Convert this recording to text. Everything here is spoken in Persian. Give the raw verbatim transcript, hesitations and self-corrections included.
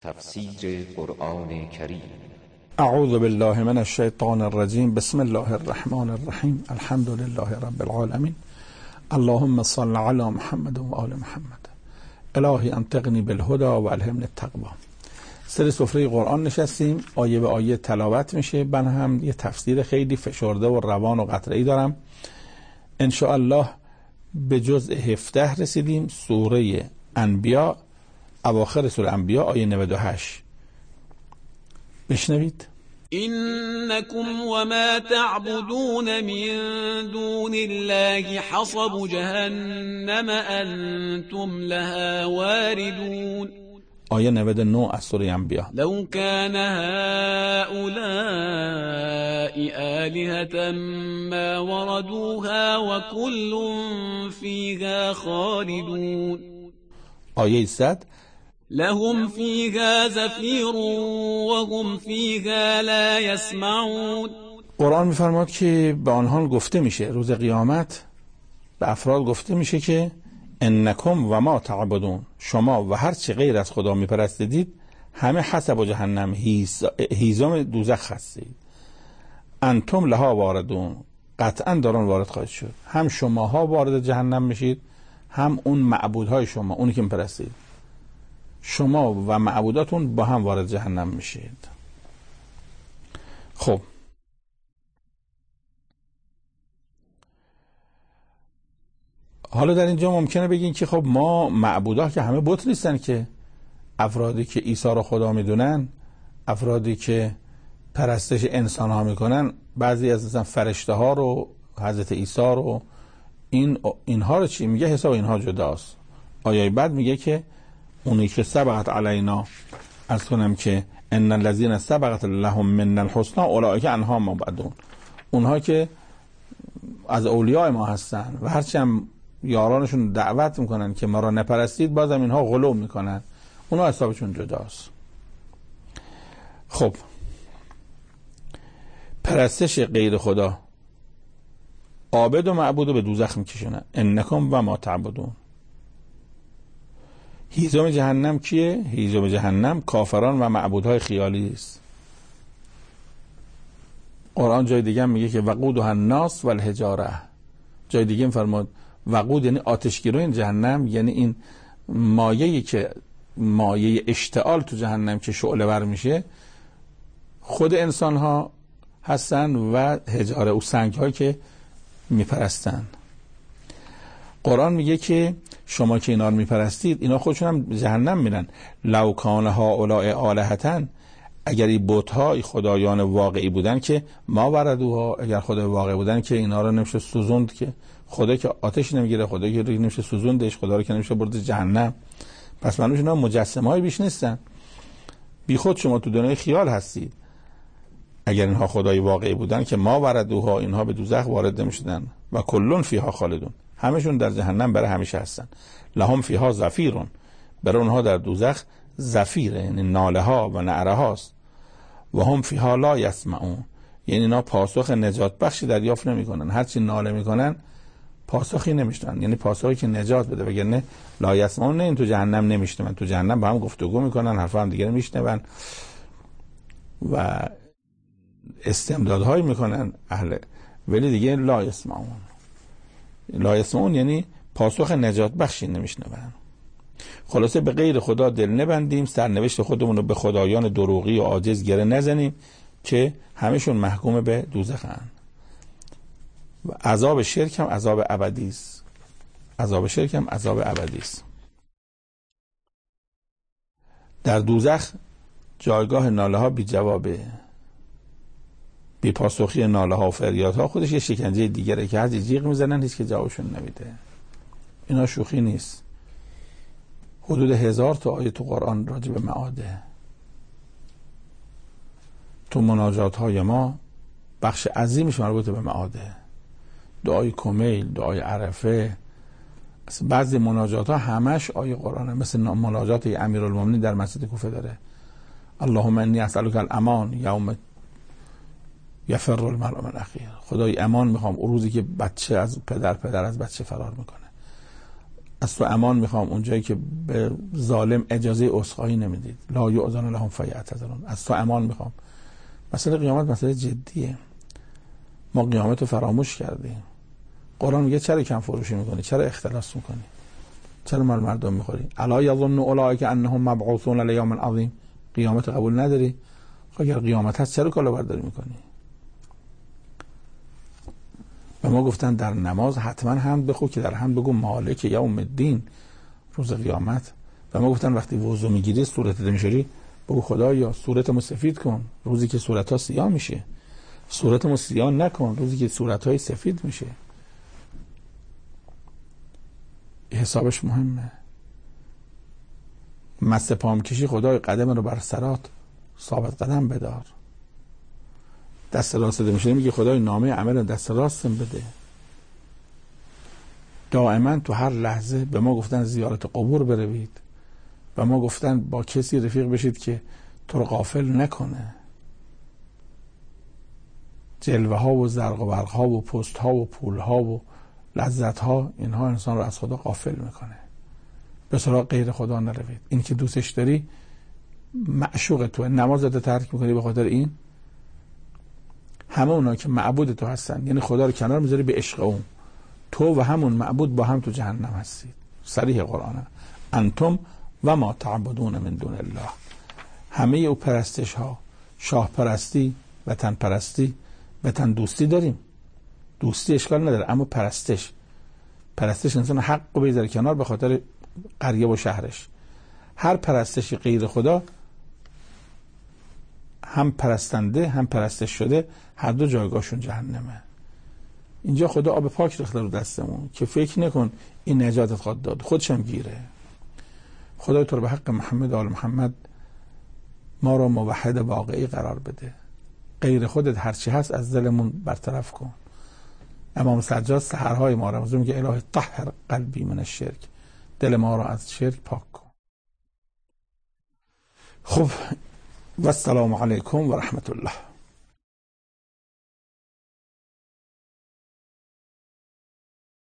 تفسیر قرآن کریم. اعوذ بالله من الشیطان الرجیم. بسم الله الرحمن الرحیم. الحمد لله رب العالمین. اللهم صل علی محمد و آل محمد. الهی انطقنی بالهدى و الهمنی التقوی. سر سفره قرآن نشستیم، آیه به آیه تلاوت میشه. من هم یه تفسیر خیلی فشرده و روان و قطعه‌ای دارم. ان شاء الله به جزء هفده رسیدیم، سوره انبیاء، اواخر سوره انبیاء، آیه نود و هشت. بشنوید. إنكم وما تعبدون من دون الله حصب جهنم أنتم لها واردون. آیه نود و نه از سوره انبیاء. لو كان هؤلاء آلهة ما وردوها وكل فيها خالدون. آیه صد. لهم فيها زفير وهم فيها لا يسمعون. قرآن میفرماد که به آنها گفته میشه روز قیامت، به افراد گفته میشه که انکم و ما تعبدون، شما و هر چه غیر از خدا میپرستید همه حسب جهنم، هیزم دوزخ هستید. انتم لها واردون، قطعا دارون وارد خواهید شد. هم شماها وارد جهنم میشید، هم اون معبودهای شما، اونی که میپرستید، شما و معبوداتون با هم وارد جهنم میشید. خب حالا در اینجا ممکنه بگین که خب ما معبودا که همه بت نیستن که، افرادی که عیسی رو خدا میدونن، افرادی که پرستش انسان ها میکنن، بعضی از مثلا فرشته ها رو، حضرت عیسی رو، این اینها رو چی میگه؟ حساب اینها جداست. آیه بعد میگه که اونی که سبقت علینا، از کنم که ان الذين سبقت لهم من الحسنى اولئک عنها مبعدون، اونها که از اولیاء ما هستن و هرچی هم یارانشون دعوت میکنن که ما را نپرستید، بازم اینها غلو میکنن، اونها حسابشون جداست. خب پرستش غیر خدا عابد و معبود رو به دوزخ میکشونه. انکم و ما تعبدون. هیزم جهنم کیه؟ هیزم جهنم کافران و معبودهای خیالی است. قرآن جای دیگه میگه که وقودها الناس والحجاره. جای دیگه میفرماد وقود یعنی آتشگیران جهنم، یعنی این مایه‌ای که مایه اشتعال تو جهنم که شعله ور میشه، خود انسان ها هستن و حجاره و سنگ هایی که میپرستن. قرآن میگه که شما که اینا رو میپرستید، اینا خودشون هم جهنم میرن. لو کان هؤلاء آلهة، اگر این بت‌ها خدایان واقعی بودن که ما وردوها، اگر خدای واقعی بودن که اینا رو نمیشه سوزوند، که خدا که آتش نمیگیره، خدا که نمیشه سوزوندش، خدا رو که نمیشه برد جهنم، پس معنیش اینا مجسمه های بیش نیستن. بی خود شما تو دنیای خیال هستید. اگر اینها خدای واقعی بودن که ما وردوها، اینها به دوزخ وارد نمیشدن و کلون فیها خالدون، همشون در جهنم برای همیشه هستن. لهم فیها زفیرون، برای اونها در دوزخ زفیره، یعنی ناله ها و نعره هاست. و هم فیها لا یسمعون، یعنی اینا پاسخ نجات بخشی دریافت نمیکنن. هرچی ناله میکنن پاسخی نمیشنن، یعنی پاسخی که نجات بده. وگرنه لا یسمعون نه این تو جهنم نمیشنون، تو جهنم با هم گفتگو میکنن، حرف هم دیگه میشنون و استمدادهای میکنن اهل، ولی دیگه لا یسمعون. لا یسمعون یعنی پاسخ نجات بخشی نمیشنون. خلاصه به غیر خدا دل نبندیم، سرنوشت خودمون رو به خدایان دروغی و عاجز گره نزنیم که همشون محکوم به دوزخن. و عذاب شرک هم عذاب ابدی است. عذاب شرک هم عذاب ابدی است. در دوزخ جایگاه ناله ها بی جوابه، بی پاسخی ناله ها و فریاد ها خودش یه شکنجه دیگره که هر جیغ میزنن هیچ که جوابشون نمیده. اینا شوخی نیست. حدود هزار تا آیه تو قرآن راجع به معاده. تو مناجات های ما بخش عظیمش مربوط به معاده. دعای کمیل، دعای عرفه، بعضی مناجات ها همش آیه قرآنه. مثل مناجات امیرالمومنین در مسجد کوفه داره، اللهم انی اسألک الامان یوم یفر المرء من اخیه. خدای امان میخوام روزی که بچه از پدر، پدر از بچه فرار میکنه. از تو امان میخوام اونجایی که به ظالم اجازه عذرخواهی نمیدید. لا یؤذن لهم فیعتذرون. از تو امان میخوام. مسئله قیامت مسئله جدیه. ما قیامت رو فراموش کردیم. قرآن میگه چرا کم فروشی میکنی؟ چرا اختلاس میکنی؟ چرا مال مردم میخوری؟ الا یظن اولئک انهم مبعوثون لیوم عظیم. قیامت قبول نداری؟ خب اگر قیامت هست چرا کالا برداری میکنی؟ و ما گفتن در نماز حتما هم بخو که در هم بگو مالک یوم الدین، روز قیامت. و ما گفتن وقتی وضو میگیری صورتت میشوری بگو خدایا صورتمو سفید کن روزی که صورت‌ها سیاه میشه، صورتمو سیاه نکن روزی که صورت‌های سفید میشه. حسابش مهمه. مست پام کشی خدای قدم رو بر سرات ثابت قدم بدار. دست راست میشه میگه خدای نامه عمل دست راستم بده. دائما تو هر لحظه به ما گفتن زیارت قبور بروید، و ما گفتن با کسی رفیق بشید که تو رو غافل نکنه. جلوه ها و زرق و برق ها و پست ها و پول ها و لذت ها، اینها انسان رو از خدا غافل میکنه. به سراغ غیر خدا نروید. این که دوستش داری معشوق تو، نمازت ترک میکنی به خاطر این. همه اونا که معبود تو هستن یعنی خدا رو کنار میذاری به عشق اون، تو و همون معبود با هم تو جهنم هستید. صریح قرآنه. انتم و ما تعبدون من دون الله. همه او پرستش ها، شاه پرستی، وطن پرستی، وطن دوستی داریم. دوستی اشکال نداره، اما پرستش پرستش انسان حق رو بذاره کنار به خاطر قریه و شهرش. هر پرستشی غیر خدا هم پرستنده هم پرستش شده، هر دو جایگاهشون جهنمه. اینجا خدا آب پاک ریخته رو دستمون که فکر نکن این نجاتت خواهد داد، خودش هم گیره. خدا تو رو به حق محمد و آل محمد ما رو موحد واقعی قرار بده. غیر خودت هرچی هست از دلمون برطرف کن. امام سجاد سحرهای ما رو میگه الهی طهر قلبی من الشرک، دل ما رو از شرک پاک کن. خب و السلام علیکم و رحمت الله.